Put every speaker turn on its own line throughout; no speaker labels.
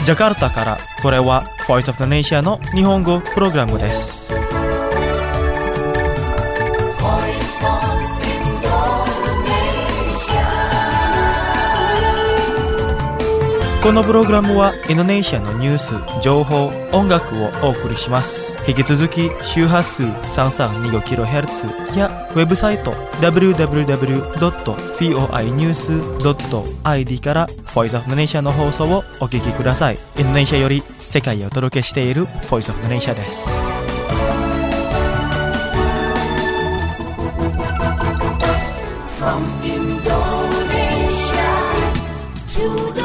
ジャカルタからこれは Voice of the Nation の日本語プログラムです。このプログラムはインドネシアのニュース、情報、音楽をお送りします。引き続き周波数 3325kHz やウェブサイト www.voinews.id から Voice of the Nation の放送をお聞きください。インドネシアより世界へお届けしている Voice of the Nation です。From Indonesia to the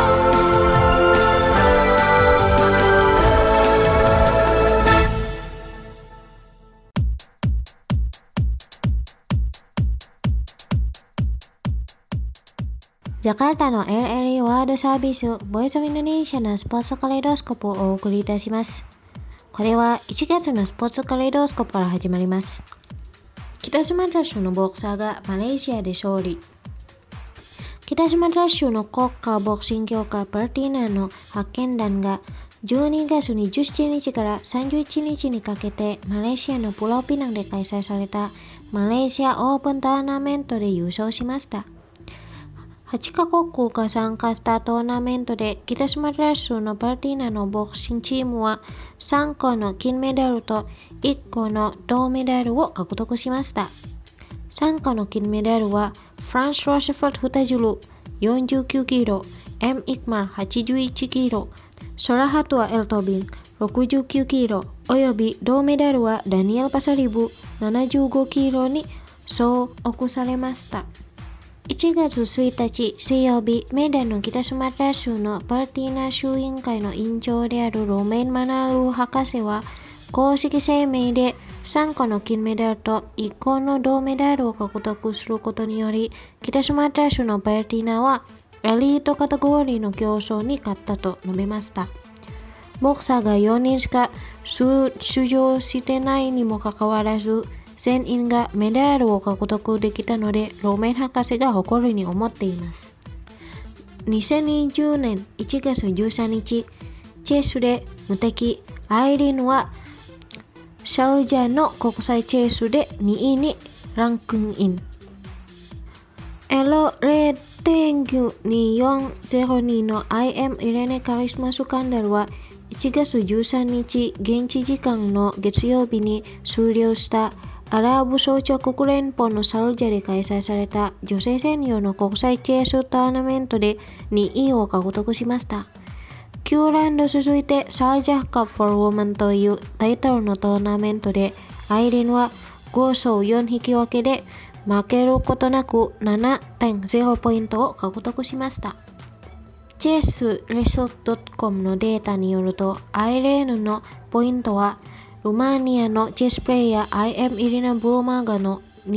ジャカルタの LLA ワールドサービス、ボイスオブインドネシアのスポーツカレイドスコープをお送りいたします。これは1月のスポーツカレイドスコープから始まります。北スマトラ州のボクサーがマレーシアで勝利。北スマトラ州の国家ボクシング協会パーティーナの派遣団が12月27日から31日にかけてマレーシアのプロピナンで開催されたマレーシアオープンターナメントで優勝しました。8カ国が参加したトーナメントで北スマトラ州のパーティーナのボクシングチームは3個の金メダルと1個の銅メダルを獲得しました。3個の金メダルはフランス・ロシュフォルト・フタジュル49キロ、M・イクマル81キロ、ソラハトワ・エルトビン69キロおよび銅メダルはダニエル・パサリブ75キロに総憶されました。1月1日水曜日、メダルの北スマトラ州のパーティーナ州委員会の委員長であるロメン・マナル博士は公式声明で3個の金メダルと1個の銅メダルを獲得することにより、北スマトラ州のパーティーナはエリートカテゴリーの競争に勝ったと述べました。ボクサーが4人しか出場してないにもかかわらず、全員がメダルを獲得できたので、ロメン博士が誇りに思っています。2020年1月13日、チェスで無敵、アイリーンはシャルジャの国際チェスで2位にランクイン。エロレーティング2402の IM イレネカリスマスカンダルは1月13日現地時間の月曜日に終了したアラブ首長国連邦のシャルジャで開催された女性専用の国際チェストーナメントで2位を獲得しました。9ラウンド続いてシャルジャカップ for Women というタイトルのトーナメントでアイリンは5勝4引き分けで負けることなく 7.0 ポイントを獲得しました。チェスレスト .com のデータによるとアイレーヌのポイントはルーマニアのチェスプレイヤー IM イリナ・ブーマーガの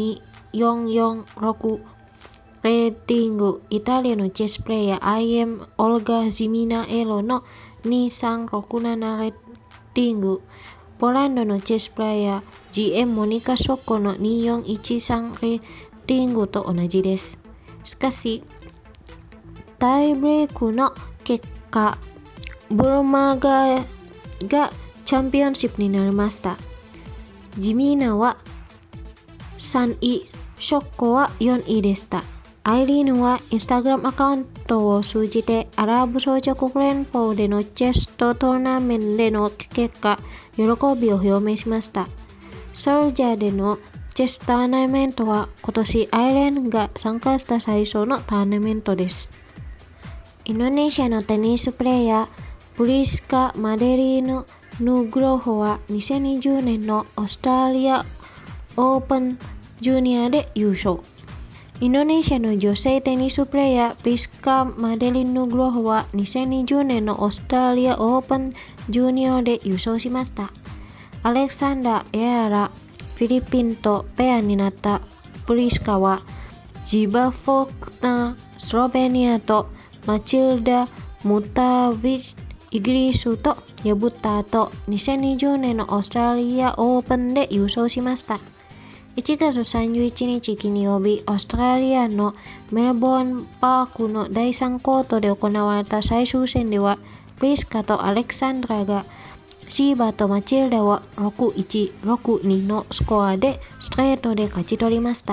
2446レーティング、イタリアのチェスプレイヤー IM オルガ・ジミナエロの2367レーティング、ポーランドのチェスプレイヤー GM モニカ・ショッコの2413レーティングと同じです。しかし、タイブレイクの結果、ブルマーガがチャンピオンシップになりました。ジミーナは3位、ショッコは4位でした。アイリーヌはインスタグラムアカウントを通じてアラブ首長国連邦でのチェストトーナメントでの結果、喜びを表明しました。シャルジャでのチェストーナメントは今年アイリーヌが参加した最初のトーナメントです。インドネシアのテニスプレイヤープリスカ・マデリーヌ・ヌグロホは2020年のオーストラリアオープンジュニアで優勝。インドネシアの女性テニスプレイヤープリスカ・マデリーヌ・ヌグロホは2020年のオーストラリアオープンジュニアで優勝しました。アレクサンダー・エアラ、フィリピンとペアになったプリスカはジバフォクナ、スロベニアとマチルダ・ムタヴィチ、イギリスと破った後、2020年のオーストラリアオープンで優勝しました。1月31日金曜日、オーストラリアのメルボルンパークの第3コートで行われた最終戦では、 プリスカとアレクサンドラがシーバとマチルダを 6-1、6-2 のスコアでストレートで勝ち取りました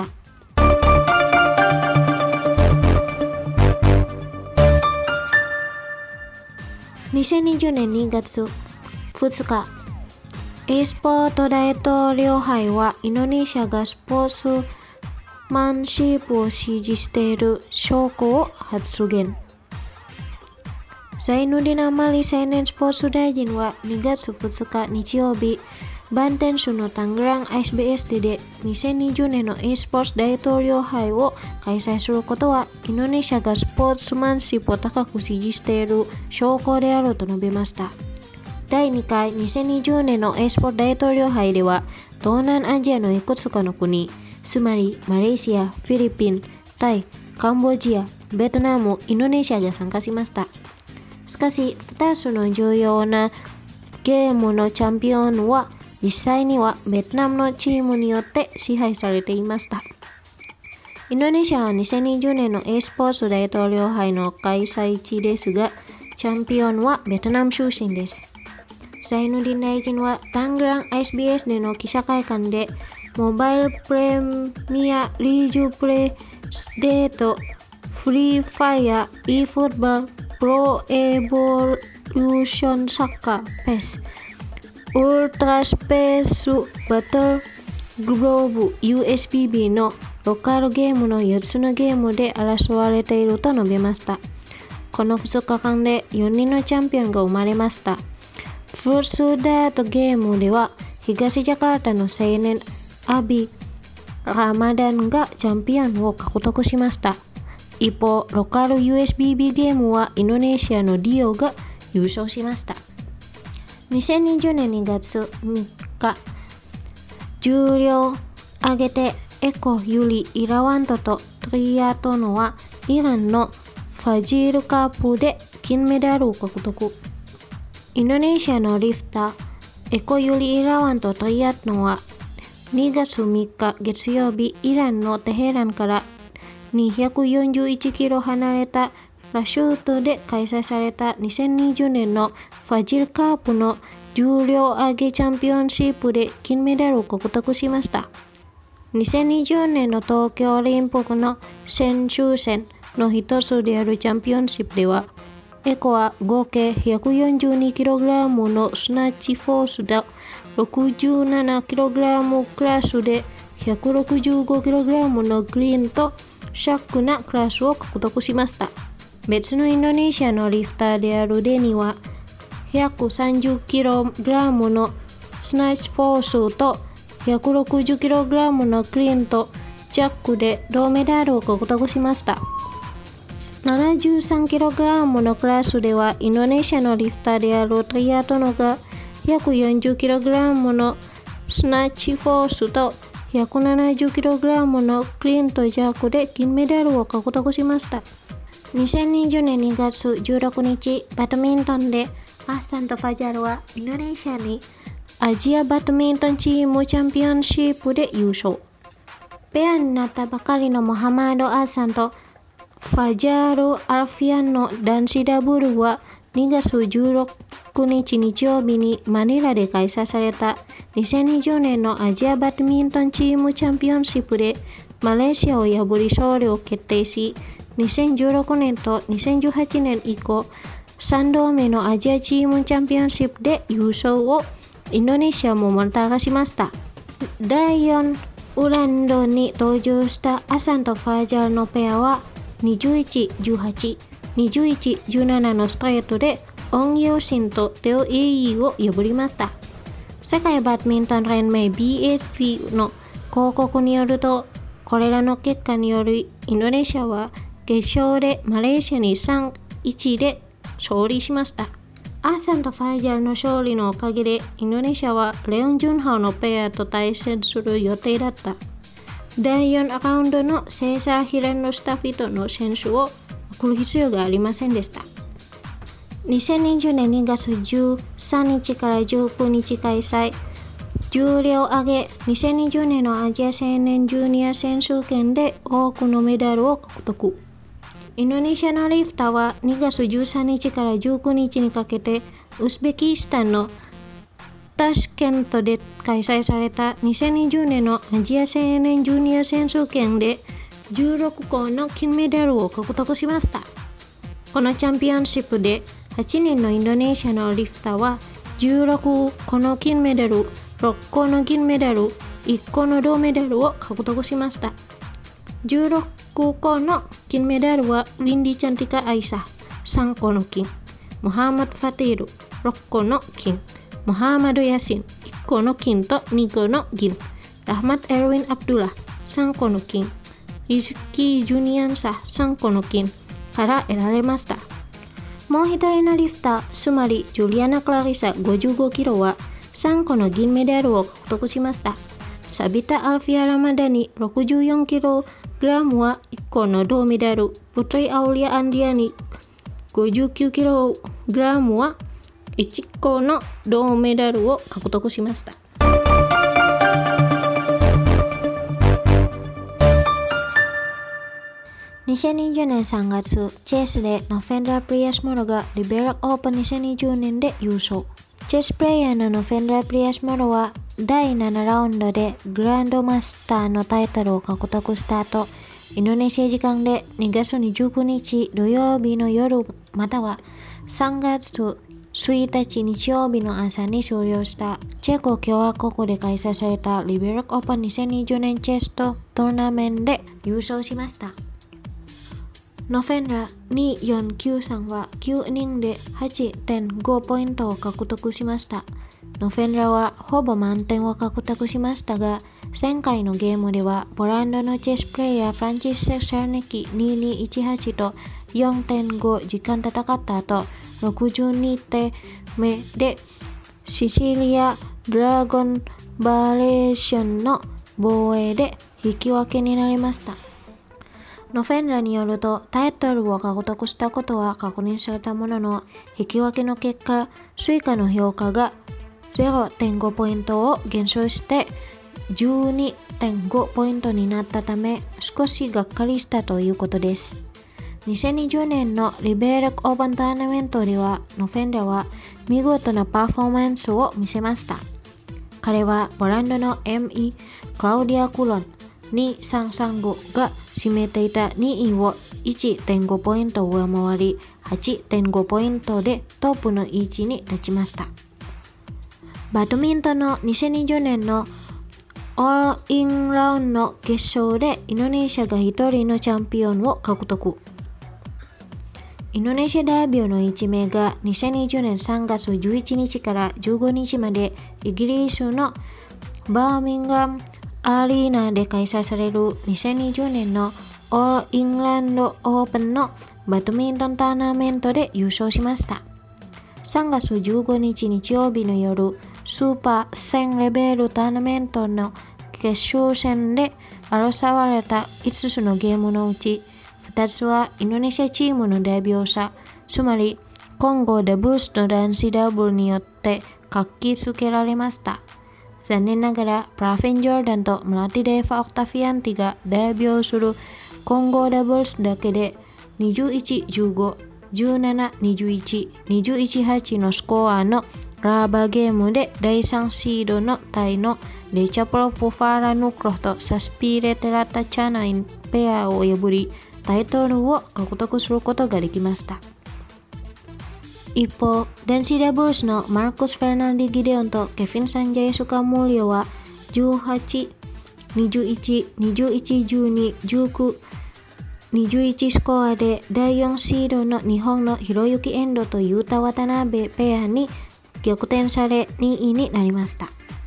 。2020年2月2日、e スポート大統領杯はインドネシアがスポーツマンシップを支持している証拠を発言。ザイヌディン・アマリ青年スポーツ大臣は2月2日日曜日、バンテン州のタングラン ISBSD で2020年の e スポーツ大統領杯を開催することはインドネシアがスポーツマンシップを高く支持している証拠であると述べました。第2回2020年の e スポーツ大統領杯では東南アジアのいくつかの国、つまりマレーシア、フィリピン、タイ、カンボジア、ベトナム、インドネシアが参加しました。しかし、2つの重要なゲームのチャンピオンは実際にはベトナムのチームによって支配されていました。インドネシアは2020年の e スポーツ大統領杯の開催地ですが、チャンピオンはベトナム出身です。ザイヌディン大臣はタングラン ISBS での記者会見で、モバイルプレミアリーグプレスデート、フリーファイア、e フットボール、プロエボリューションサッカー、PES、ウルトラスペースバトルグローブ USBB のローカルゲームの4つのゲームで争われていると述べました。この2日間で4人のチャンピオンが生まれました。フルーツダートゲームでは東ジャカルタの青年アビ・ラマダンがチャンピオンを獲得しました。一方、ローカル USBB ゲームはインドネシアのディオが優勝しました。2020年2月3日、重量を上げてエコ・ユリ・イラワントとトリアトノはイランのファジールカップで金メダルを獲得。インドネシアのリフター、エコ・ユリ・イラワントとトリアトノは2月3日月曜日、イランのテヘランから241キロ離れたラシュートで開催された2020年のファジルカップの重量上げチャンピオンシップで金メダルを獲得しました。2020年の東京オリンピックの選手戦の一つであるチャンピオンシップでは、エコは合計 142kg のスナッチフォースと 67kg クラスで 165kg のグリーンとシャックなクラスを獲得しました。別のインドネシアのリフターであるデニは 130kg のスナッチフォースと 160kg のグリーンとジャックで銅メダルを獲得しました。73kg のクラスではインドネシアのリフターであるトリアトノが 140kg のスナッチフォースと 170kg のクリーンとジャックで金メダルを獲得しました。2020年2月16日、バドミントンでアッサンとファジャルはインドネシアにアジアバドミントンチームチャンピオンシップで優勝。ペアになったばかりのモハマド・アッサンとファジャル・アルフィアンの男子ダブルは2月16日日曜日にマニラで開催された2020年のアジアバドミントンチームチャンピオンシップでマレーシアを破り勝利を決定し、2016年と2018年以降3度目のアジアチームチャンピオンシップで優勝をインドネシアももたらしました。第4ラウンドに登場したアサンとファジャルのペアは21-18、21-17のストレートでオン・ヨーシンとテオ・エイを破りました。世界バドミントン連盟 BFP の広告によると、これらの結果によりインドネシアは決勝でマレーシアに 3-1 で勝利しました。アッサンとファジャルの勝利のおかげでインドネシアはレオン・ジュンハオのペアと対戦する予定だった。第4ラウンドのセーサー・ヒラノスタフィトの選手を送る必要がありませんでした。2020年2月13日から19日開催、重量上げ2020年のアジア青年ジュニア選手権で多くのメダルを獲得。 インドネシアのリフターは2月13日から19日にかけてウズベキスタンのタシケントで開催された2020年のアジア青年ジュニア選手権で16個の金メダルを獲得しました。このチャンピオンシップで8人のインドネシアのリフターは16個の金メダル、6個の銀メダル、1個の銅メダルを獲得しました。16個の金メダルはウィンディ・チャンティカ・アイサ3個の金、ムハンマド・ファティール6個の金、ムハンマド・ヤシン1個の金と2個の銀、ラハマット・エルウィン・アブドゥラ3個の金、リズキー・ジュニアンサ3個の金から得られました。もう一人のリフター、つまりジュリアナ・クラリサ55キロは3個の銀メダルを獲得しました。サビタ・アルフィア・ラマダニ64キログラムは1個の銅メダル、プトリ・アウリア・アンディアニ59キログラムは1個の銅メダルを獲得しました。2020年3月、チェスでノフェンダー・プリアスモロがリベラクオープン2020年で優勝。チェスプレイヤーのノフェンダー・プリアスモロは第7ラウンドでグランドマスターのタイトルを獲得した後、インドネシア時間で2月29日土曜日の夜または3月1日日曜日の朝に終了したチェコ共和国で開催されたリベラクオープン2020年チェストーナメントで優勝しました。ノフェンダー2493は9イニングで 8.5 ポイントを獲得しました。ノフェンダーはほぼ満点を獲得しましたが、前回のゲームではポランドのチェスプレイヤーフランチスセク・シャルネキ2218と 4.5 時間戦った後、62手目でシシリア・ドラゴンバレーションの防衛で引き分けになりました。ノフェンダーによると、タイトルを獲得したことは確認されたものの、引き分けの結果、追加の評価が 0.5 ポイントを減少して 12.5 ポイントになったため、少しがっかりしたということです。2020年のリベラクオープントーナメントでは、ノフェンダーは見事なパフォーマンスを見せました。彼はポランドの ME クラウディア・クロン2335が占めていた2位を 1.5 ポイント上回り 8.5 ポイントでトップの位置に立ちました。バドミントンの2020年のオールインラウンドの決勝でインドネシアが1人のチャンピオンを獲得。インドネシアダービーの1名が2020年3月11日から15日までイギリスのバーミンガムアリーナで開催される2020年のオールイングランドオープンのバドミントントーナメントで優勝しました。3月15日日曜日の夜、スーパー1000レベルトーナメントの決勝戦で争われた5つのゲームのうち、2つはインドネシアチームの代表者、つまり混合ダブルスと男子ダブルによって活気づけられました。残念ながら、プラフィン・ジョーダンとムラティデーファ・オクタフィアンティが代表する混合ダブルスだけで21-15、17-21、21-8のスコアのラーバーゲームで第3シードのタイのレチャプロ・ポファーラ・ヌクロとサスピーレ・テラタ・チャナインペアを破り、タイトルを獲得することができました。一方、男子ダブルスのマルコス・フェルナンディ・ギデオンとケフィン・サンジャイ・スカモリオは18、21、21、12、19、21スコアで第4シードの日本のひろゆきエンドとユータ・渡辺ペアに逆転され2位になりました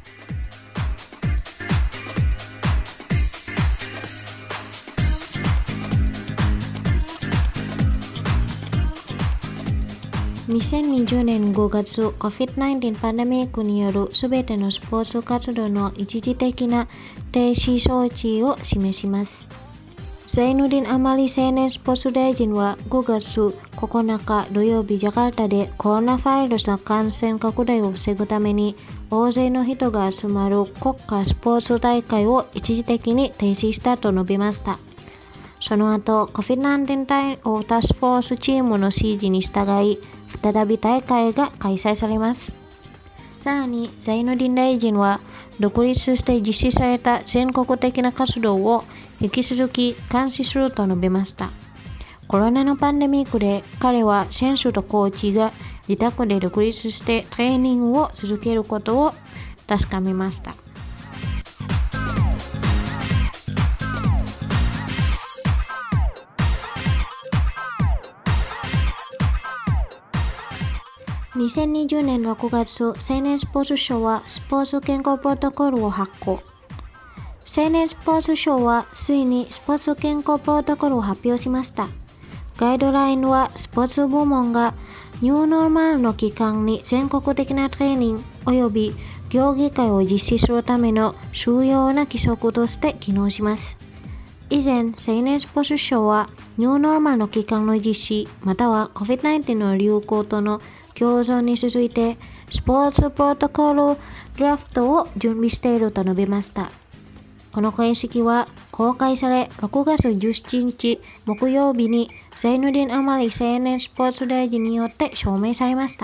。2020年5月、COVID-19 パンデミックによるすべてのスポーツ活動の一時的な停止措置を示します。ザイヌディン・アマリ青年スポーツ大臣は5月9日土曜日ジャカルタでコロナウイルスの感染拡大を防ぐために大勢の人が集まる国家スポーツ大会を一時的に停止したと述べました。 その後、COVID-19 対応タスクフォースチームの指示に従い、再び大会が開催されます。さらに、ザイヌディン大臣は、独立して実施された全国的な活動を引き続き監視すると述べました。コロナのパンデミックで彼は選手とコーチが自宅で独立してトレーニングを続けることを確かめました。2020年6月、青年スポーツ省はスポーツ健康プロトコルを発行。青年スポーツ省はついにスポーツ健康プロトコルを発表しました。ガイドラインはスポーツ部門がニューノーマルの期間に全国的なトレーニング及び競技会を実施するための重要な規則として機能します。以前、青年スポーツ省はニューノーマルの期間の実施または COVID-19 の流行との共存に続いてスポーツプロトコルドラフトを準備していると述べました。この形式は公開され6月17日木曜日にザイヌディン・アマリ青年スポーツ大臣によって証明されました。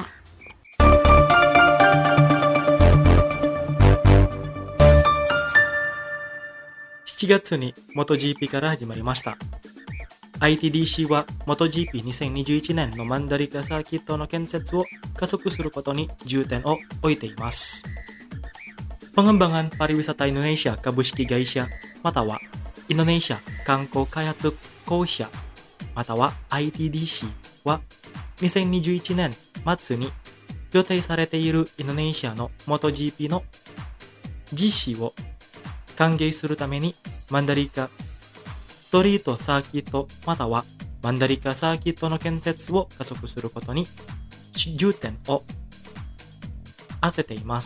7月に MotoGP から始まりました。ITDC は MotoGP2021 年のマンダリカサーキットの建設を加速することに重点を置いています。Pengembangan Pariwisata Indonesia株式会社またはインドネシア観光開発公社または ITDC は2021年末に予定されているインドネシアの MotoGP の実施を歓迎するためにマンダリカストリートサーキットまたはマンダリカサーキットの建設を加速することに重点を当てています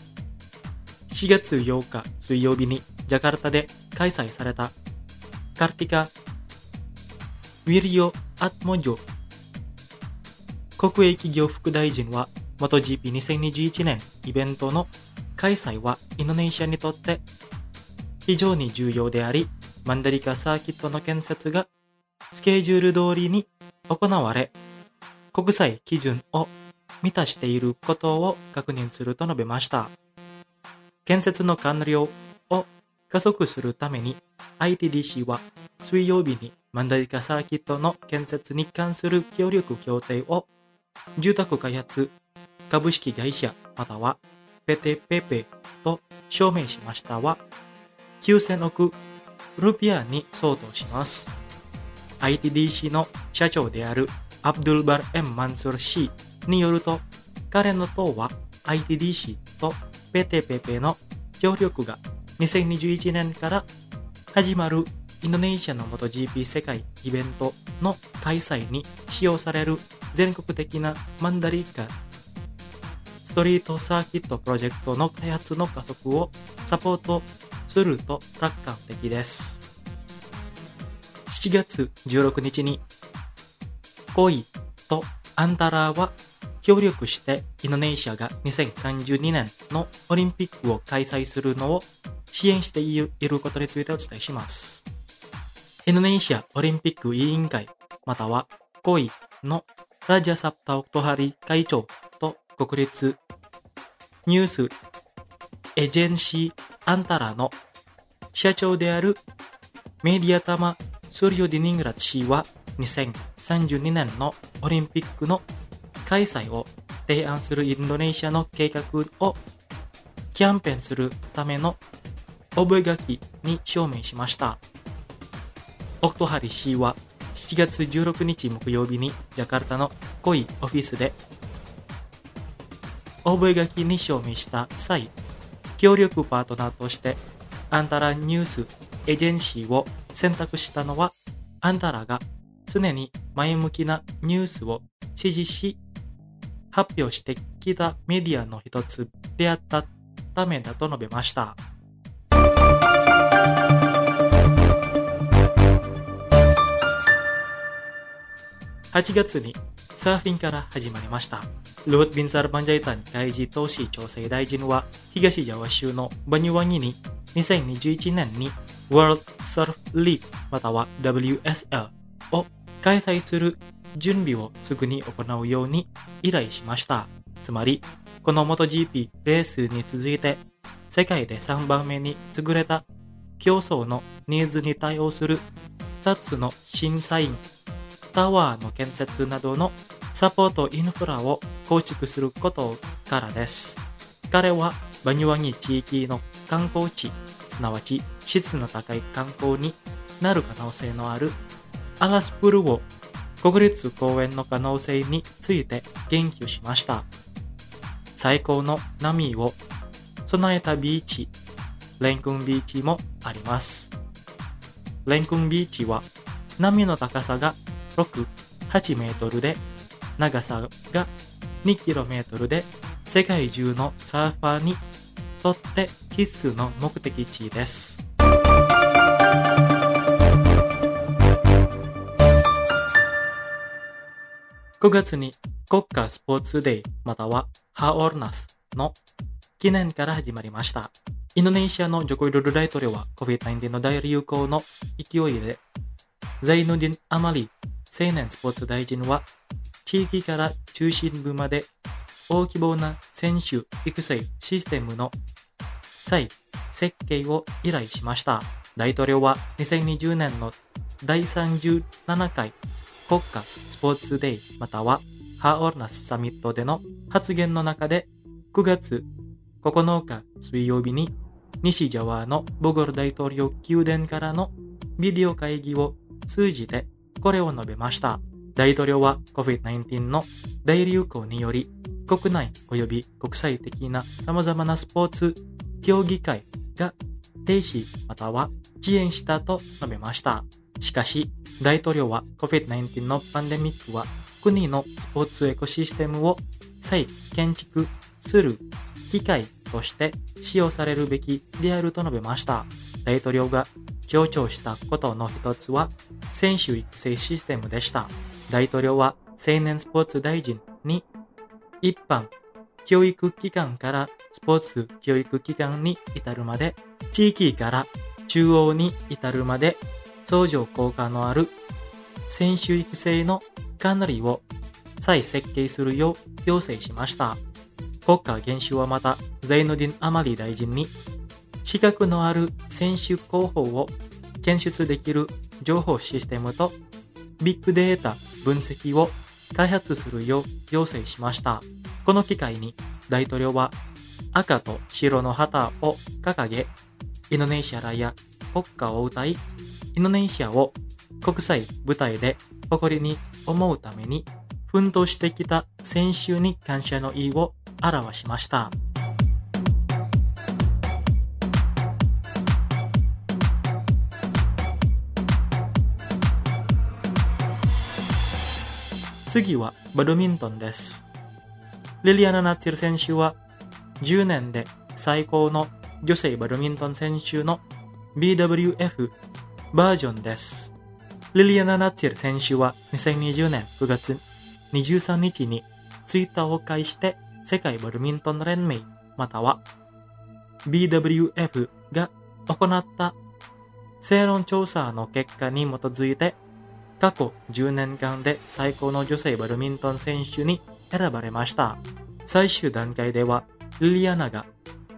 。7月8日水曜日にジャカルタで開催されたカルティカ・ウィリオ・アッモジョ国営企業副大臣は MotoGP2021 年イベントの開催はインドネシアにとって非常に重要であり、マンダリカサーキットの建設がスケジュール通りに行われ、国際基準を満たしていることを確認すると述べました。建設の完了を加速するために ITDC は水曜日にマンダリカサーキットの建設に関する協力協定を住宅開発株式会社またはPTPPと証明しましたは9000億ルピアに相当します。ITDC の社長であるアブドゥルバル・エン・マンスール氏によると、彼の党は ITDC とPTPP の協力が2021年から始まるインドネシアの MotoGP 世界イベントの開催に使用される全国的なマンダリカストリートサーキットプロジェクトの開発の加速をサポートすると楽観的です。7月16日にコイとアンタラーは協力してインドネシアが2032年のオリンピックを開催するのを支援していることについてお伝えします。インドネシアオリンピック委員会またはコイのラジャサプタ・オクトハリ会長と国立ニュースエージェンシーアンタラの社長であるメディアタマ・スリオディニングラッチ氏は2032年のオリンピックの開催を提案するインドネシアの計画をキャンペーンするための覚書に署名しました。オクトハリ氏は7月16日木曜日にジャカルタのコイオフィスで覚書に署名した際、協力パートナーとしてアンタラニュースエージェンシーを選択したのは、アンタラが常に前向きなニュースを支持し発表してきたメディアの一つであったためだと述べました。8月にサーフィンから始まりました。ルート・ビンサル・バンジャイタン外事投資調整大臣は東ジャワ州のバニュワニに2021年にワールド・サーフ・リーグまたは WSL を開催する準備をすぐに行うように依頼しました。つまり、この MotoGP レースに続いて世界で3番目に優れた競争のニーズに対応する2つの審査員、タワーの建設などのサポートインフラを構築することからです。彼はバニュアニ地域の観光地、すなわち質の高い観光になる可能性のあるアラスプルを国立公園の可能性について言及しました。最高の波を備えたビーチ、レンクンビーチもあります。レンクンビーチは波の高さが6、8メートルで長さが2キロメートルで世界中のサーファーにとって必須の目的地です。9月に国家スポーツデーまたはハオルナスの記念から始まりました。インドネシアのジョコウィドド大統領は COVID-19 の大流行の勢いでザイヌディン・アマリ青年スポーツ大臣は地域から中心部まで大規模な選手育成システムの再設計を依頼しました。大統領は2020年の第37回国家スポーツデーまたはハオルナスサミットでの発言の中で9月9日水曜日に西ジャワのボゴル大統領宮殿からのビデオ会議を通じてこれを述べました。大統領は COVID-19 の大流行により国内及び国際的な様々なスポーツ競技会が停止または遅延したと述べました。しかし、大統領は COVID-19 のパンデミックは国のスポーツエコシステムを再建築する機会として使用されるべきであると述べました。大統領が強調したことの一つは選手育成システムでした。大統領は青年スポーツ大臣に一般教育機関からスポーツ教育機関に至るまで地域から中央に至るまで相乗効果のある選手育成の管理を再設計するよう要請しました。国家元首はまたザイヌディン・アマリ大臣に資格のある選手候補を検出できる情報システムとビッグデータ分析を開発するよう要請しました。この機会に大統領は赤と白の旗を掲げ、インドネシアらや国歌を歌い、インドネシアを国際舞台で誇りに思うために奮闘してきた選手に感謝の意を表しました。次はバドミントンです。リリアナ・ナツィル選手は10年で最高の女性バドミントン選手の BWF バージョンです。リリアナ・ナツィル選手は2020年9月23日にツイッターを介して世界バドミントン連盟または BWF が行った世論調査の結果に基づいて過去10年間で最高の女性バドミントン選手に選ばれました。最終段階ではリリアナが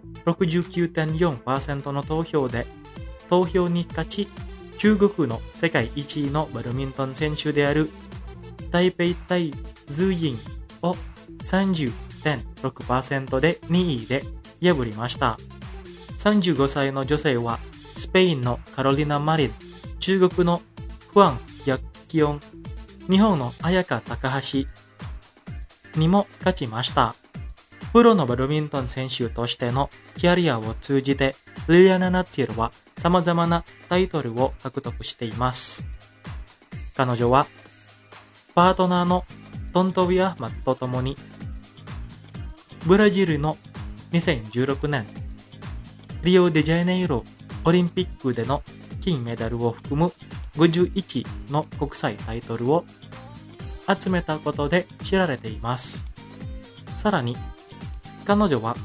69.4% の投票で投票に勝ち、中国の世界1位のバドミントン選手である台北対ズーインを 30.6% で2位で破りました。35歳の女性はスペインのカロリナ・マリン、中国のファン・ヤッキオン、日本の綾香高橋にも勝ちました。プロのバドミントン選手としてのキャリアを通じてリリアナ・ナツィルは様々なタイトルを獲得しています。彼女はパートナーのトントビ・アフマットと共にブラジルの2016年リオデジャネイロオリンピックでの金メダルを含む51の国際タイトルを集めたことで知られています。さらに彼女は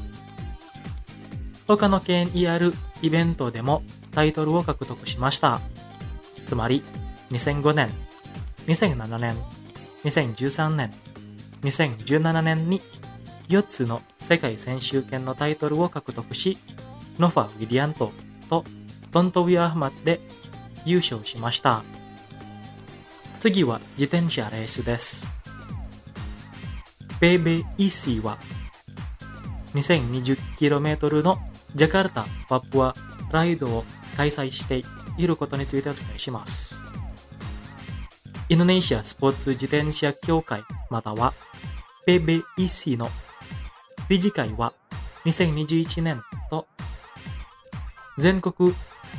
他の権威あるイベントでもタイトルを獲得しました。 つまり2005年、2007年、2013年、2017年に4つの世界選手権のタイトルを獲得し、ノファ・ウィリアントとトントウィア・アフマッドで優勝しました。次は自転車レースです。PBEC は 2020km のジャカルタ・パプアライドを開催していることについてお伝えします。インドネシアスポーツ自転車協会または PBEC の理事会は2021年と全国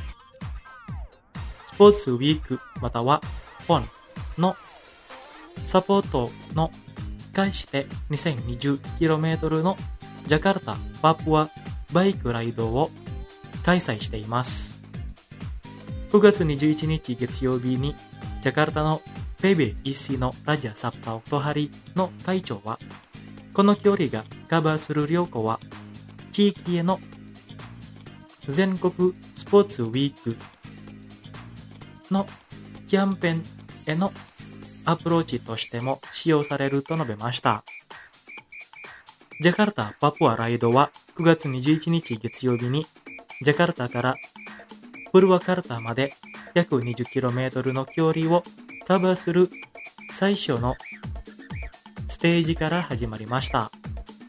スポーツウィークまたはPONのサポートの介して 2020km のジャカルタ・パプアバイクライドを開催しています。9月21日月曜日にジャカルタのPBECのラジャ・サッパ・オクトハリの会長は、この距離がカバーする旅行は地域への全国スポーツウィークのキャンペーンへのアプローチとしても使用されると述べました。ジャカルタ・パプアライドは9月21日月曜日にジャカルタからプルワカルタまで約 20km の距離をカバーする最初のステージから始まりました。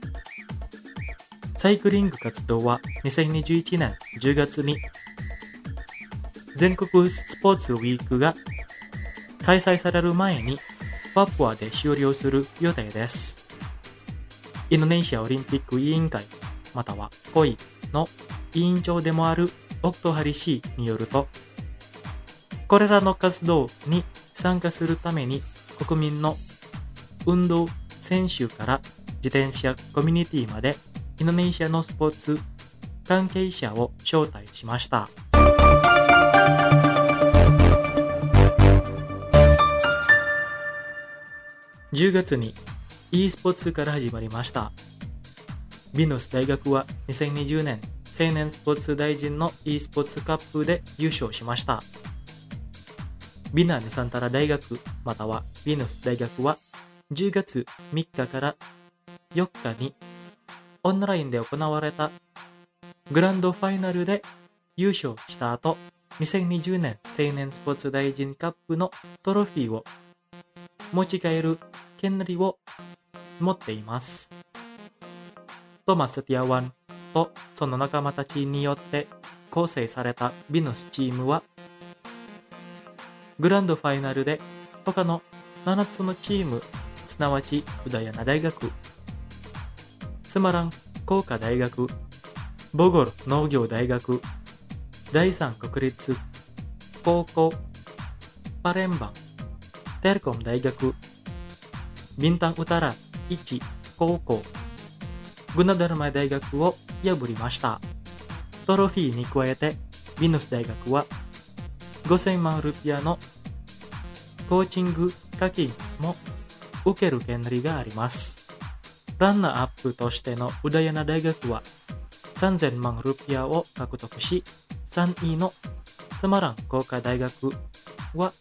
サイクリング活動は2021年10月に全国スポーツウィークが開催される前にパプアで終了する予定です。インドネシアオリンピック委員会またはCOIの委員長でもあるオクトハリ氏によると、これらの活動に参加するために国民の運動選手から自転車コミュニティまでインドネシアのスポーツ関係者を招待しました。10月に e スポーツから始まりました。ビノス大学は2020年青年スポーツ大臣の e スポーツカップで優勝しました。ビナ・ヌサンタラ大学またはビノス大学は10月3日から4日にオンラインで行われたグランドファイナルで優勝した後、2020年青年スポーツ大臣カップのトロフィーを持ち帰る権利を持っています。トマス・セティアワンとその仲間たちによって構成されたビノスチームはグランドファイナルで他の7つのチーム、すなわちウダヤナ大学、スマラン工科大学、ボゴル農業大学、第三国立高校、パレンバン、テルコム大学、ビンタンウタラ1高校、グナダルマ大学を破りました。トロフィーに加えて、ビノス大学は5000万ルピアのコーチング課金も受ける権利があります。ランナーアップとしてのウダヤナ大学は3000万ルピアを獲得し、3位のスマラン工科大学は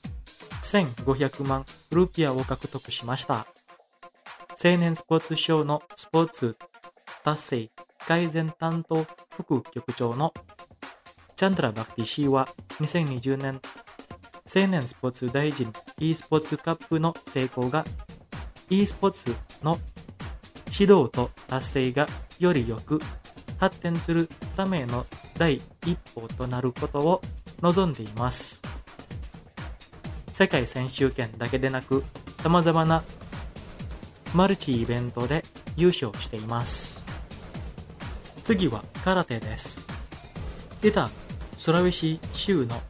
1500万ルピアを獲得しました。青年スポーツ省のスポーツ達成改善担当副局長のチャンドラ・バクティ氏は2020年青年スポーツ大臣 e スポーツカップの成功が e スポーツの指導と達成がよりよく発展するための第一歩となることを望んでいます。世界選手権だけでなく様々なマルチイベントで優勝しています。次は空手です。北スラウェシ州の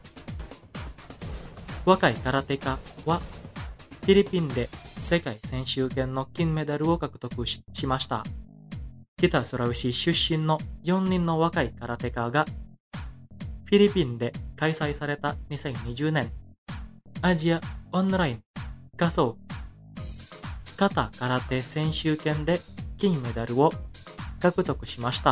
若い空手家はフィリピンで世界選手権の金メダルを獲得 しました。北スラウェシ出身の4人の若い空手家がフィリピンで開催された2020年アジアオンライン仮想形空手選手権で金メダルを獲得しました。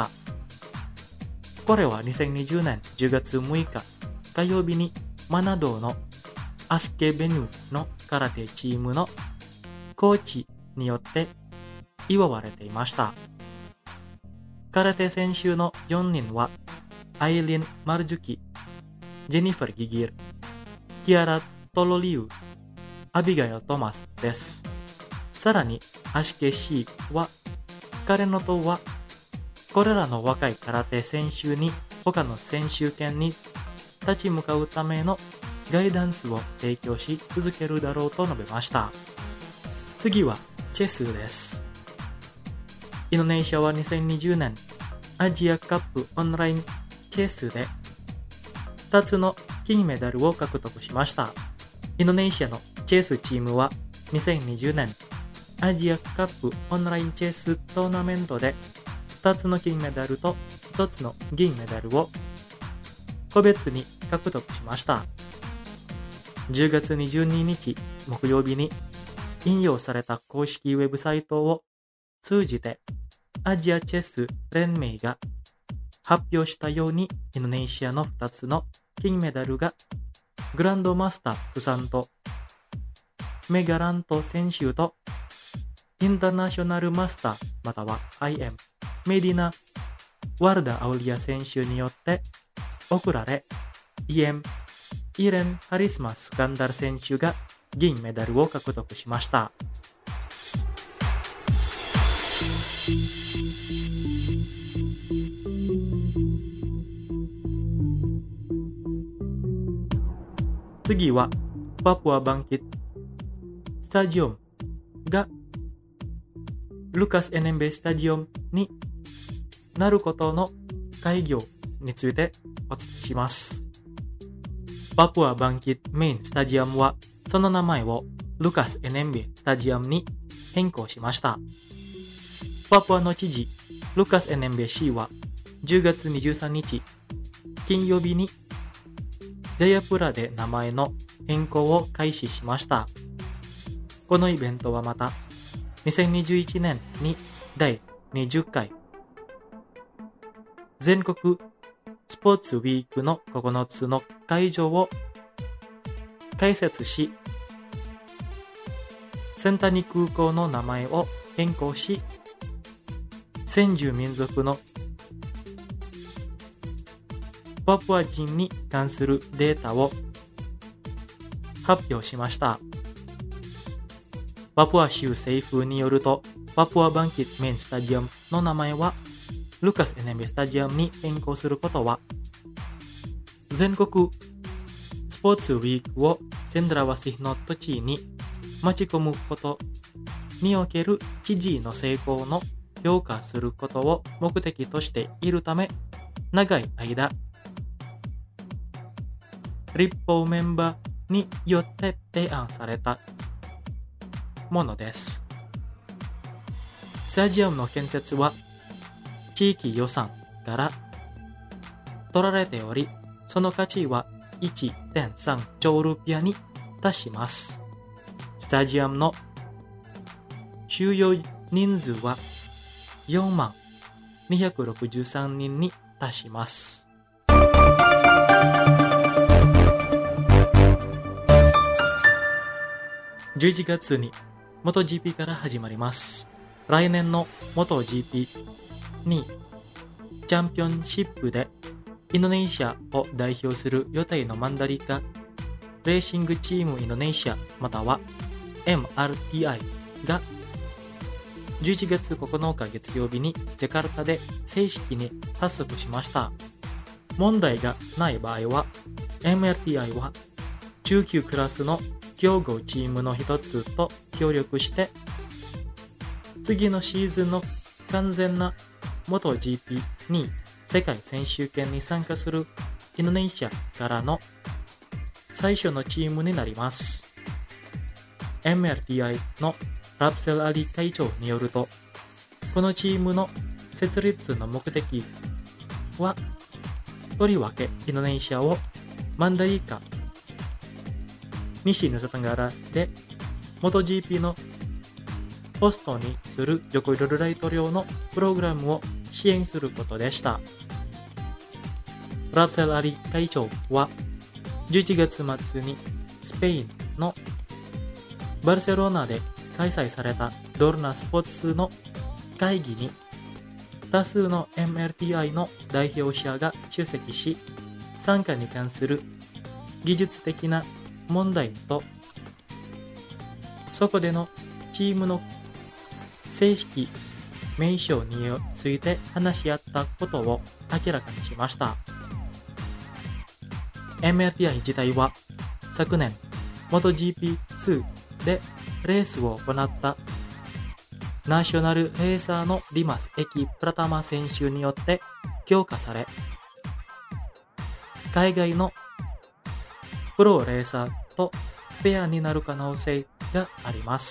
これは2020年10月6日火曜日にマナドーのアスケベヌの空手チームのコーチによって祝われていました。空手選手の4人はアイリン・マルジュキ、ジェニファー・ギギル、キアラ・トロリウ、アビガイル・トマスです。さらにアシケシーは彼の党はこれらの若い空手選手に他の選手権に立ち向かうためのガイダンスを提供し続けるだろうと述べました。次はチェスです。インドネシアは2020年アジアカップオンラインチェスで2つの金メダルを獲得しました。インドネシアのチェスチームは2020年アジアカップオンラインチェストーナメントで2つの金メダルと1つの銀メダルを個別に獲得しました。10月22日木曜日に引用された公式ウェブサイトを通じてアジアチェス連盟が発表したようにインドネシアの2つの金メダルがグランドマスタースサントメガラント選手とインターナショナルマスターまたは IM メディナ・ワルダ・アウリア選手によって贈られ、イレン・ハリスマ・スカンダル選手が銀メダルを獲得しました。次はパプアバンキットスタジアムがルカス・エネンベスタジアムになることの開業についてお伝えします。パプアバンキットメインスタジアムはその名前をルカス・エネンベスタジアムに変更しました。パプアの知事ルカス・エネンベ氏は10月23日金曜日にジャヤプラで名前の変更を開始しました。このイベントはまた2021年に第20回全国スポーツウィークの9つの会場を開設し、センタニ空港の名前を変更し、先住民族のパプア人に関するデータを発表しました。パプア州政府によると、パプアバンキットメインスタジアムの名前はルカス・エネンベスタジアムに変更することは、全国スポーツウィークをチェンドラワシの土地に持ち込むことにおける知事の成功の評価することを目的としているため、長い間、立法メンバーによって提案されたものです。スタジアムの建設は地域予算から取られており、その価値は 1.3 兆ルピアに達します。スタジアムの収容人数は4万263人に達します。11月に MotoGP から始まります。来年の MotoGP にチャンピオンシップでインドネシアを代表する予定のマンダリカレーシングチームインドネシアまたは MRTI が11月9日月曜日にジャカルタで正式に発足しました。問題がない場合は MRTI は中級クラスの強豪チームの一つと協力して次のシーズンの完全な MotoGP に世界選手権に参加するインドネシアからの最初のチームになります。MRTI のラプセル・アリ会長によると、このチームの設立の目的は、とりわけインドネシアをマンダリカ、西ヌサタンガラで MotoGP のホストにするジョコ・ウィドド大統領のプログラムを支援することでした。ラプセル・アリ会長は11月末にスペインのバルセロナで開催されたドルナスポーツの会議に多数の MLTI の代表者が出席し、参加に関する技術的な問題とそこでのチームの正式名称について話し合ったことを明らかにしました。MLTI 自体は昨年 MotoGP2 でレースを行ったナショナルレーサーのディマス・エキ・プラタマ選手によって強化され、海外のプロレーサーとペアになる可能性があります。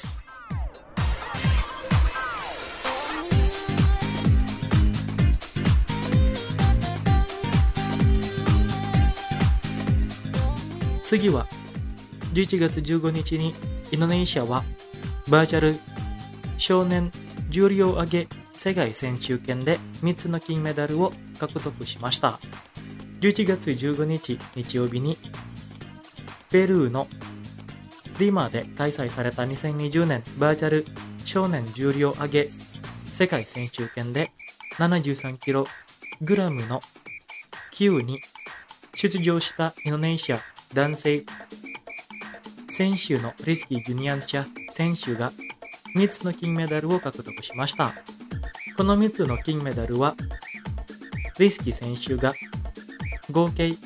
次は11月15日にインドネシアはバーチャル少年重量挙げ世界選手権で3つの金メダルを獲得しました。11月15日日曜日にペルーのリマで開催された2020年バーチャル少年重量挙げ世界選手権で 73kg の級に出場したインドネシア男性選手のリスキー・ジュニアンシャ選手が3つの金メダルを獲得しました。この3つの金メダルはリスキー選手が合計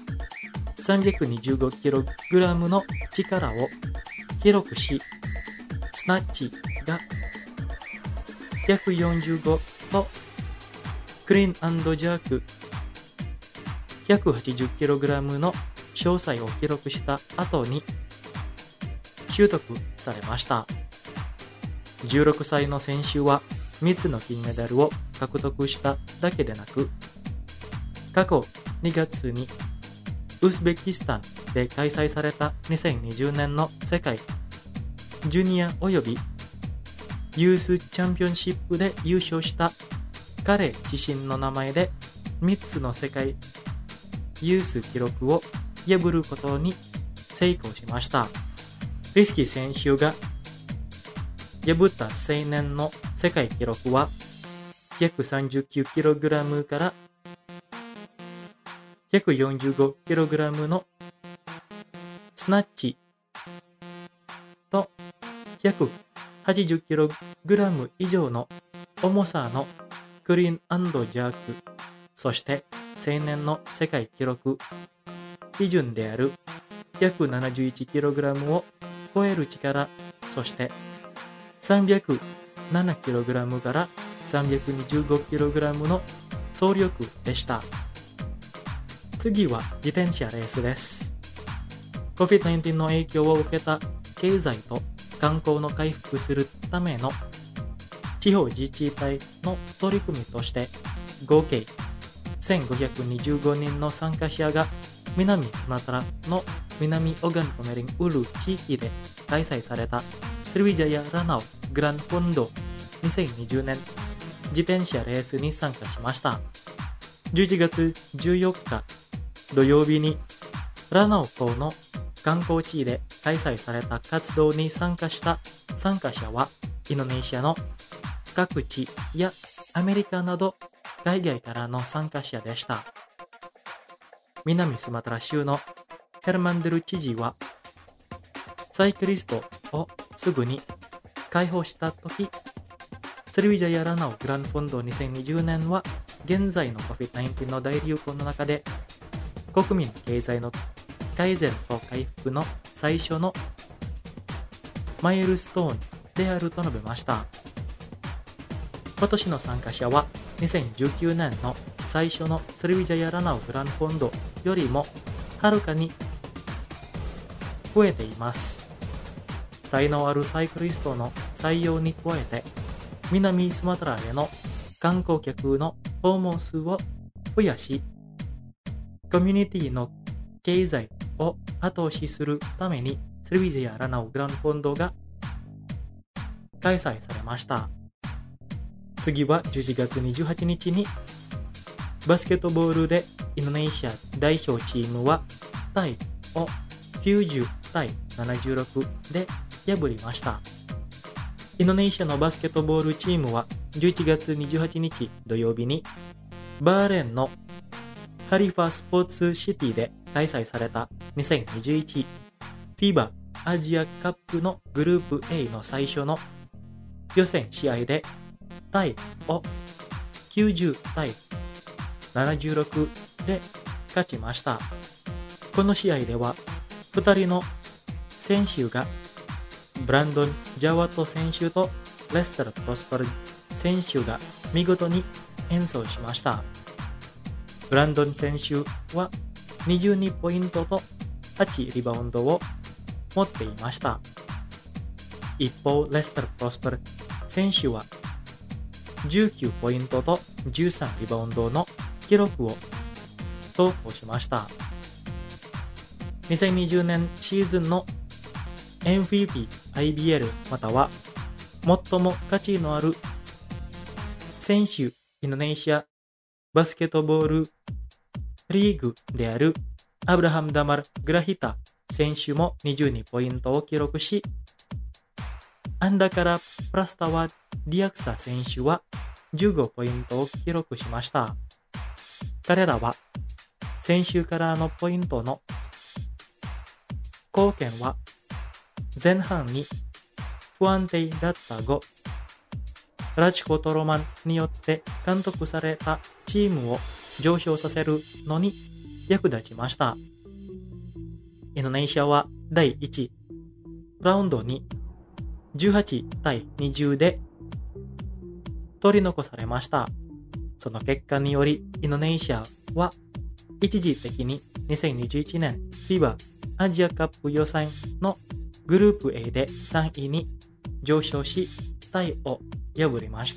325kg の力を記録し、スナッチが145とクリーン&ジャーク 180kg の詳細を記録した後に習得されました。16歳の選手は3つの金メダルを獲得しただけでなく、過去2月にウズベキスタンで開催された2020年の世界ジュニア及びユースチャンピオンシップで優勝した彼自身の名前で3つの世界ユース記録を破ることに成功しました。リスキー選手が破った青年の世界記録は 139kg から 145kg のスナッチと 180kg 以上の重さのクリーン&ジャーク、そして青年の世界記録基準である 171kg を超える力、そして307kg から 325kg の走力でした。次は自転車レースです。COVID-19 の影響を受けた経済と観光の回復するための地方自治体の取り組みとして合計1525人の参加者が南スマトラの南オガンポメリンウル地域で開催されたスリビジャヤラナオグランフォンド2020年自転車レースに参加しました。11月14日土曜日にラナオ港の観光地で開催された活動に参加した参加者はインドネシアの各地やアメリカなど海外からの参加者でした。南スマトラ州のヘルマンデル知事はサイクリストをすぐに解放したとき、スリビジャヤラナオグランフォンド2020年は現在の COVID-19 の大流行の中で国民経済の改善と回復の最初のマイルストーンであると述べました。今年の参加者は2019年の最初のスリビジャヤラナオグランフォンドよりもはるかに増えています。才能あるサイクリストの採用に加えて、南スマトラへの観光客の訪問数を増やし、コミュニティの経済を後押しするためにスリビジャヤラナオグランフォンドが開催されました。次は11月28日にバスケットボールでインドネシア代表チームはタイを 90対76で破りました。インドネシアのバスケットボールチームは11月28日土曜日にバーレーンのハリファスポーツシティで開催された2021 FIBA アジアカップのグループ A の最初の予選試合でタイを90対76で勝ちました。この試合では2人の選手がブランドン・ジャワト選手とレスタル・プロスパル選手が見事に演奏しました。ブランドン選手は22ポイントと8リバウンドを持っていました。一方、レスタル・プロスパル選手は19ポイントと13リバウンドの記録を投稿しました。2020年シーズンの MVP IBL または最も価値のある選手インドネシアバスケットボールリーグであるアブラハム・ダマル・グラヒタ選手も22ポイントを記録し、アンダカラ・プラスタワ・ディアクサ選手は15ポイントを記録しました。彼らは先週からのポイントの貢献は前半に不安定だった後、ラチコ・トロマンによって監督されたチームを上昇させるのに役立ちました。インドネシアは第1ラウンドに18対20で取り残されました。その結果によりインドネシアは一時的に2021年 FIBA アジアカップ予選のグループ A で3位に上昇し、タイを破りました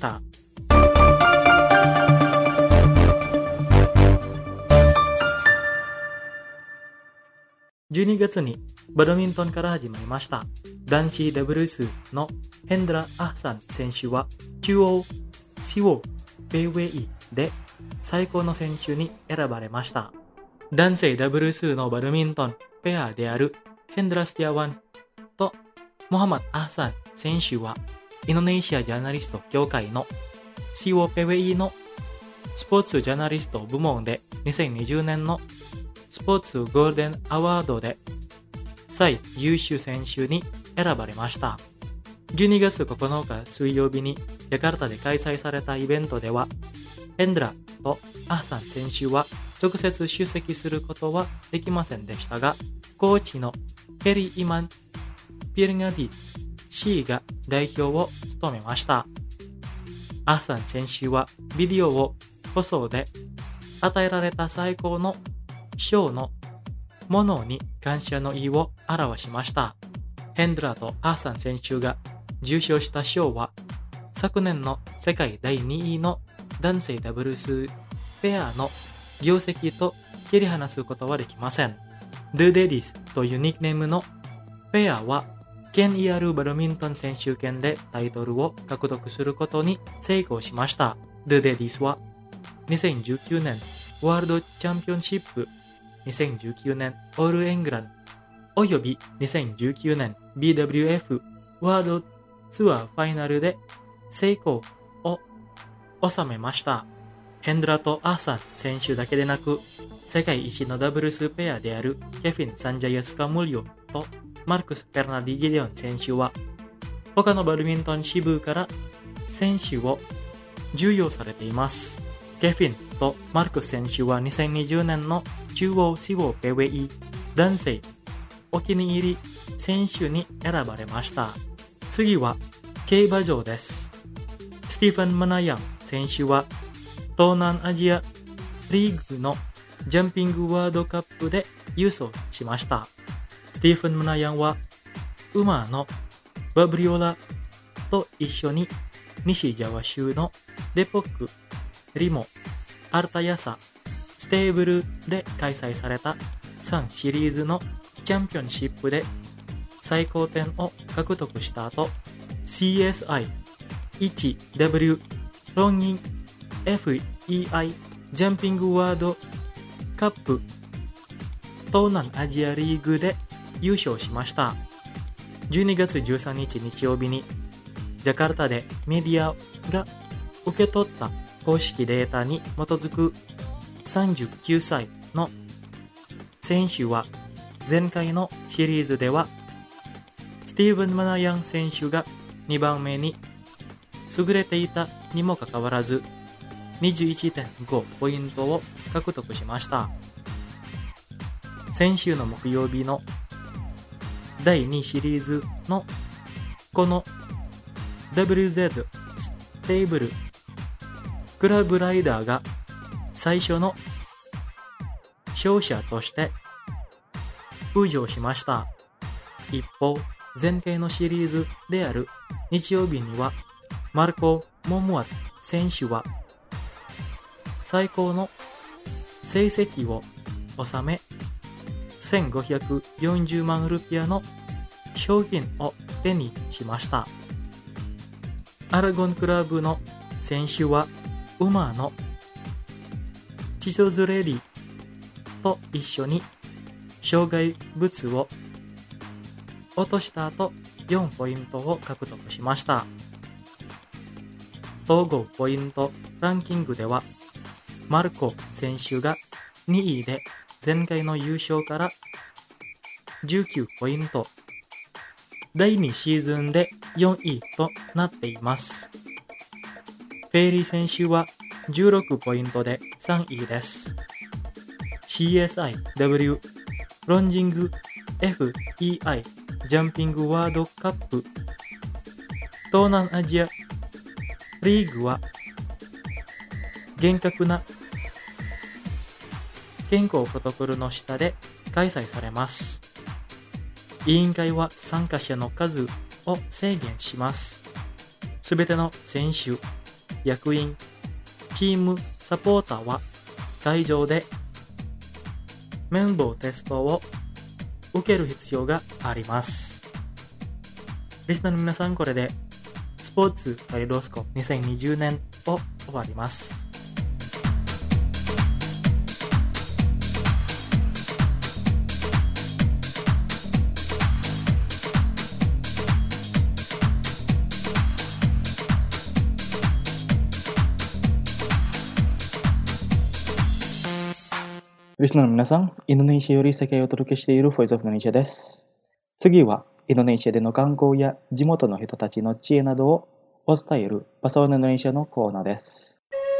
。12月にバドミントンから始まりました。男子ダブルスのヘンドラ・アッサン選手は中央シウォペイウェイで最高の選手に選ばれました。男性ダブルスのバドミントンペアであるヘンドラ・スティアワンとモハマド・アッサン選手はインドネシアジャーナリスト協会のシウォペイウェイのスポーツジャーナリスト部門で2020年のスポーツゴールデンアワードで最優秀選手に選ばれました。12月9日水曜日にジャカルタで開催されたイベントでは、ヘンドラとアッサン選手は直接出席することはできませんでしたが、コーチのヘリ・イマン・ピルガディ氏が代表を務めました。アッサン選手はビデオを放送で与えられた最高の賞のものに感謝の意を表しました。ヘンドラとアッサン選手が受賞した賞は昨年の世界第2位の男性ダブルスペアの業績と切り離すことはできません。The Daddies というニックネームのペアは権威あるバドミントン選手権でタイトルを獲得することに成功しました。The Daddies は2019年ワールドチャンピオンシップ、2019年オールエングランドおよび2019年 BWF ワールドツアーファイナルで成功を収めました。ヘンドラとアーサン選手だけでなく、世界一のダブルスペアであるケフィン・サンジャヤ・スカムリオとマルクス・フェルナディ・ギデオン選手は他のバドミントン支部から選手を授与されています。ケフィンとマルクス選手は2020年の中央シウォペウェイ男性お気に入り選手に選ばれました。次は競馬場です。スティファン・マナヤン選手は東南アジアリーグのジャンピングワールドカップで優勝しました。スティファン・マナヤンは馬のバブリオラと一緒に西ジャワ州のデポック、リモ、アルタヤサ、ステーブルで開催された3シリーズのチャンピオンシップで最高点を獲得した後、CSI1W ロンギン FEI ジャンピングワールドカップ東南アジアリーグで優勝しました。12月13日日曜日にジャカルタでメディアが受け取った公式データに基づく39歳の選手は前回のシリーズではスティーブン・マナヤン選手が2番目に優れていたにもかかわらず 21.5 ポイントを獲得しました。先週の木曜日の第2シリーズのこの WZ ステーブルクラブライダーが最初の勝者として浮上しました。一方、前回のシリーズである日曜日にはマルコ・モムア選手は最高の成績を収め1540万ルピアの賞金を手にしました。アラゴンクラブの選手は馬のチソズレリと一緒に障害物を落とした後4ポイントを獲得しました。統合ポイントランキングではマルコ選手が2位で前回の優勝から19ポイント、第2シーズンで4位となっています。フェイリー選手は16ポイントで3位です。CSIW ロンジング FEI ジャンピングワールドカップ東南アジアリーグは厳格な健康プロトコルの下で開催されます。委員会は参加者の数を制限します。すべての選手、役員、チームサポーターは会場で綿棒テストを受ける必要があります。リスナーの皆さん、これでスポーツカレドスコープ2020年を終わります。
リスナーの皆さん、インドネシアより世界をお届けしている Voice of Indonesia です。次は、インドネシアでの観光や地元の人たちの知恵などをお伝えるパソインドネシアのコーナーです。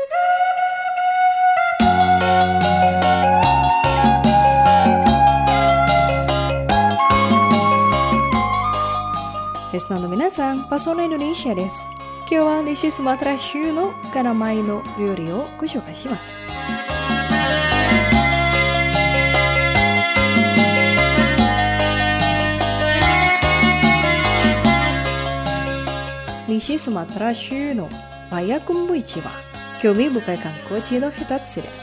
リスナーの皆さん、パソインドネシアです。今日は西スマトラ州のカラマイの料理をご紹介します。西スマトラ州のバヤクンブ市は興味深い観光地の一つです。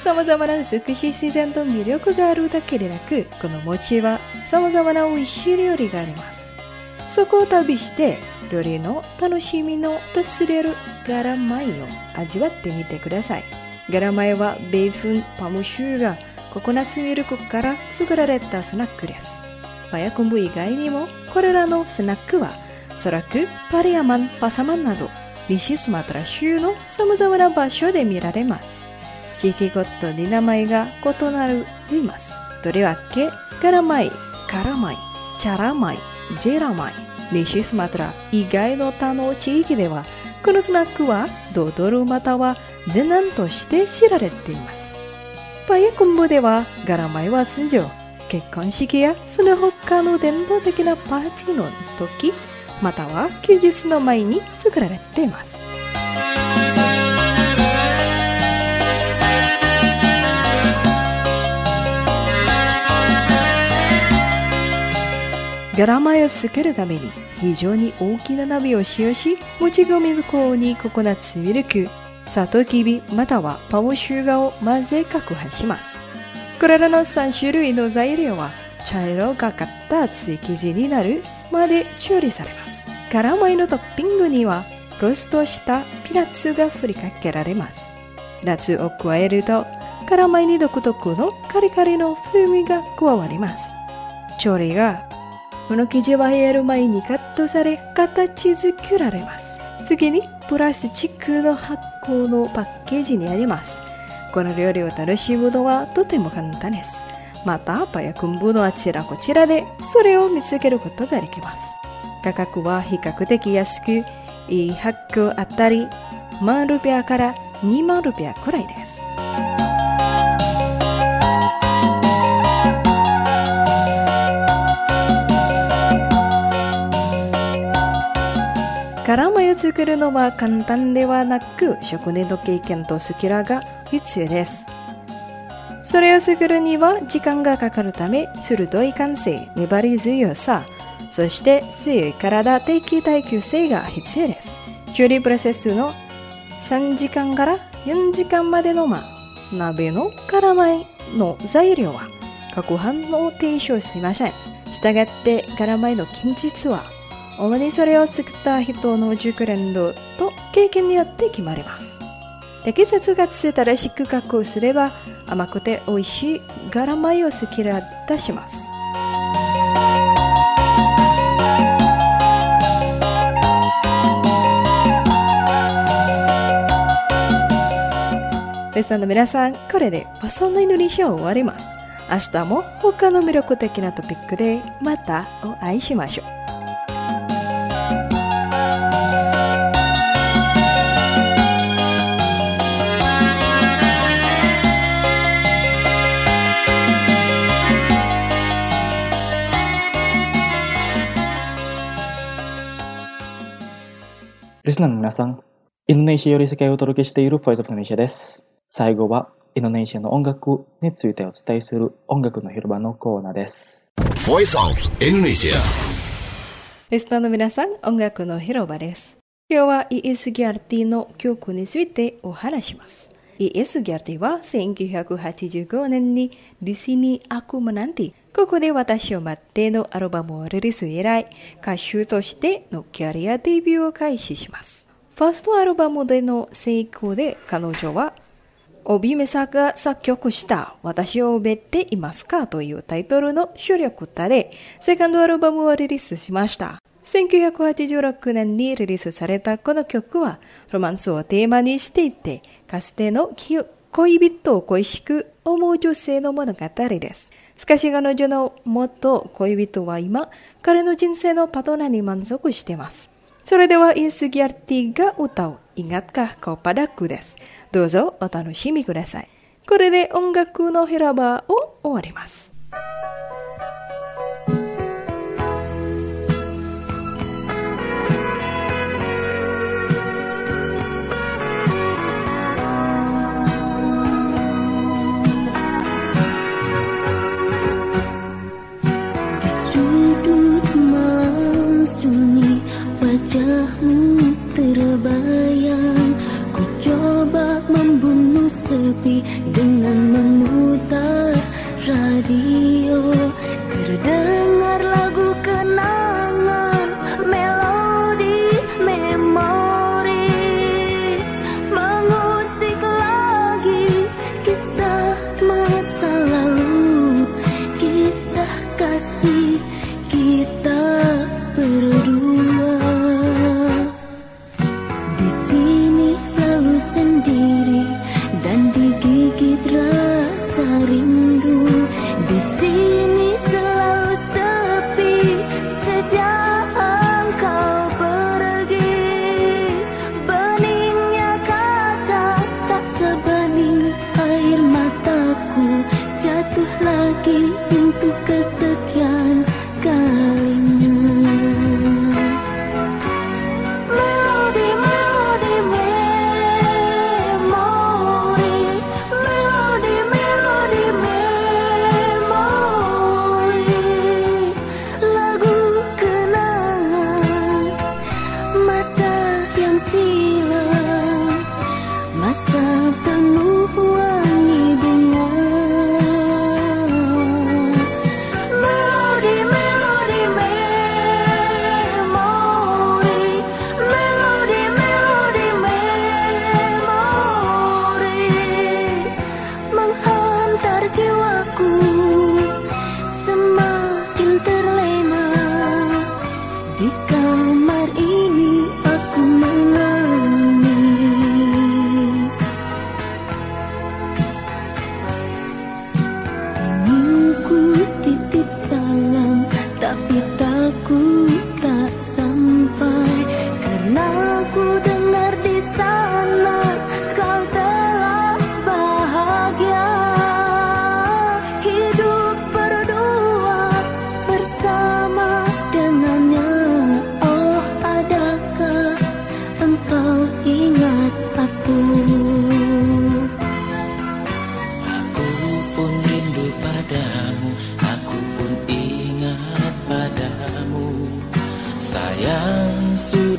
様々な美しい自然と魅力があるだけでなく、この町は様々な美味しい料理があります。そこを旅して料理の楽しみの訪れるガラマイを味わってみてください。ガラマイは米粉、パムシュガー、ココナッツミルクから作られたスナックです。バヤクンブ以外にもこれらのスナックはソラク、パリヤマン、パサマンなど西スマトラ州の様々な場所で見られます。地域ごとに名前が異なります。とりわけガラマイ、カラマイ、チャラマイ、ジェラマイ、西スマトラ以外の他の地域ではこのスナックはドドルまたはゼナンとして知られています。バヤクンブではガラマイは通常結婚式やその他の伝統的なパーティーの時または休日の前に作られています。ガラマイを作るために非常に大きな鍋を使用し、もち米の方にココナッツミルク、サトウキビまたはパムシュガーを混ぜ攪拌します。これらの3種類の材料は茶色がかった厚い生地になるまで調理されます。ガラマイのトッピングにはローストしたピナッツが振りかけられます。ピナッツを加えるとガラマイに独特のカリカリの風味が加わります。 チョリがこの生地はやる前にカットされ形作られます。次にプラスチックの発酵のパッケージにあります。この料理を楽しむのはとても簡単です。またパヤクンブのあちらこちらでそれを見つけることができます。価格は比較的安く、1個あたり万ルピアから2万ルピアくらいです。カラマイを作るのは簡単ではなく、職人の経験とスキルが必要です。それを作るには時間がかかるため、鋭い感性、粘り強さ、そして強い体、適耐久性が必要です。調理プロセスの3時間から4時間までの鍋のカラマイの材料は攪拌を提唱しません。したがってカラマイの近日は主にそれを作った人の熟練度と経験によって決まります。適切かつ正しく加工すれば甘くて美味しいガラマイを作り出します。リスナーの皆さん、これでパソンのインドネシアを終わります。明日も他の魅力的なトピックでまたお会いしましょう。
リスナーの皆さん、インドネシアより世界をお届けしているボイスオブインドネシアです。最後はインドネシアの音楽についてお伝えする音楽の広場のコーナーです。
Voice of Indonesia。
リスナーの皆さん、音楽の広場です。今日はE.S. Gyartiの曲についてお話します。E.S. Gyartiは1985年にDi Sini Aku Menanti、ここで私を待ってのアルバムをリリース以来、歌手としてのキャリアデビューを開始します。ファーストアルバムでの成功で彼女はオビメサが作曲した私を覚えていますかというタイトルの主力歌でセカンドアルバムをリリースしました。1986年にリリースされたこの曲はロマンスをテーマにしていて、かつての恋人を恋しく思う女性の物語です。しかし彼女の元恋人は今、彼の人生のパートナーに満足しています。それではE.S. Gyartiが歌うIngatkah Kau Padakuです。どうぞお楽しみください。これで音楽の広場を終わります。
Wajahmu terbayang, ku coba membunuh sepi dengan memutar radio. Terdengar lagu kenangan, melodi memori, mengusik lagi kisah masa lalu, kisah kasih kita berdua. Rasa rindu di sini selalu sepi sejak engkau pergi. Beningnya kaca tak sebening air mataku jatuh lagi untuk kesekian kalinya.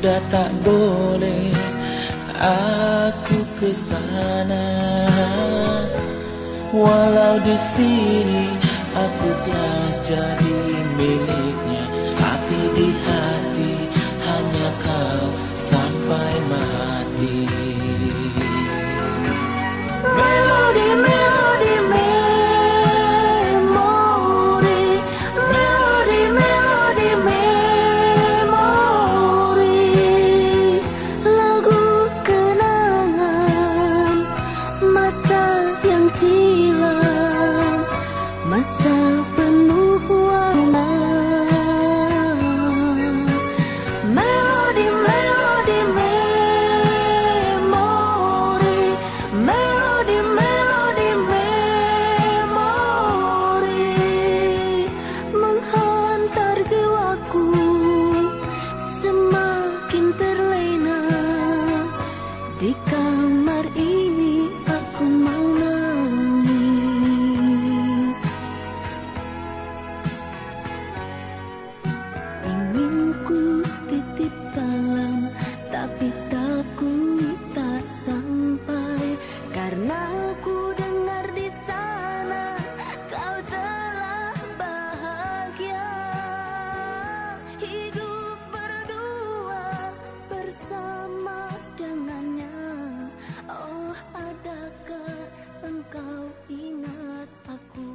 sudah tak boleh aku kesana. Walau di sini aku telah jadi miliknya, tapi di hati hanya kau sampai mati. Melodi, melodi, memori, melodi, melodi, memori, lagu kenangan masa yang silam, masa penuh warna. Melodi, melodi, memori, melodi, melodi, memori, menghantar jiwaku semakin terlena. Di kamar ini aku menangis. Ingin ku titip salam, tapi takut tak sampai, karena ku dengar di sana kau telah bahagia, hidup berdua bersama dengannya. Oh, adakah engkau ingat aku?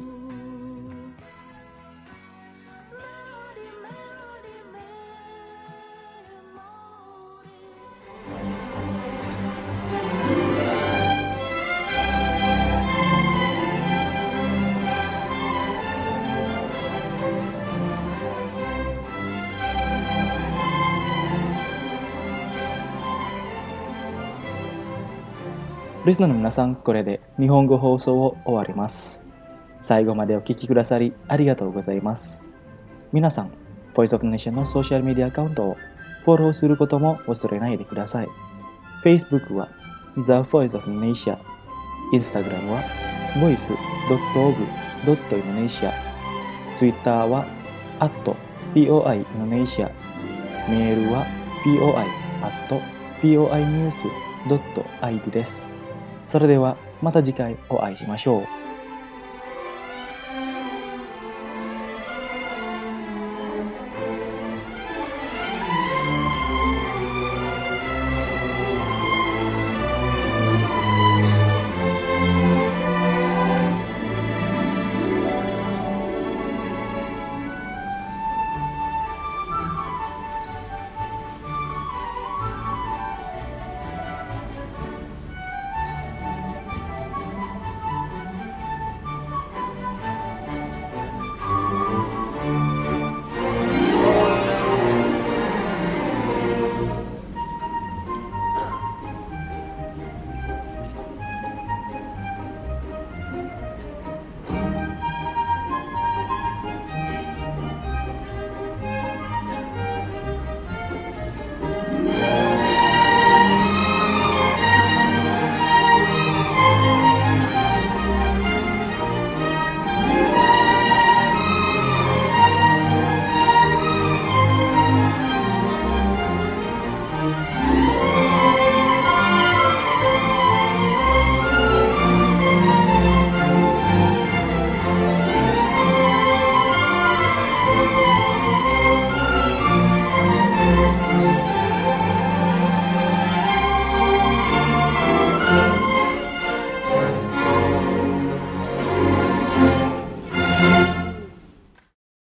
Melodi, melodi, memori.
リスナーの皆さん、これで日本語放送を終わります。最後までお聞きくださりありがとうございます。皆さん、Voice of Indonesia のソーシャルメディアアカウントをフォローすることも忘れないでください。Facebook は The Voice of Indonesia、Instagram は voice.of.indonesia、Twitter は @POI-Indonesia、メールは POI@POInews.id です。それではまた次回お会いしましょう。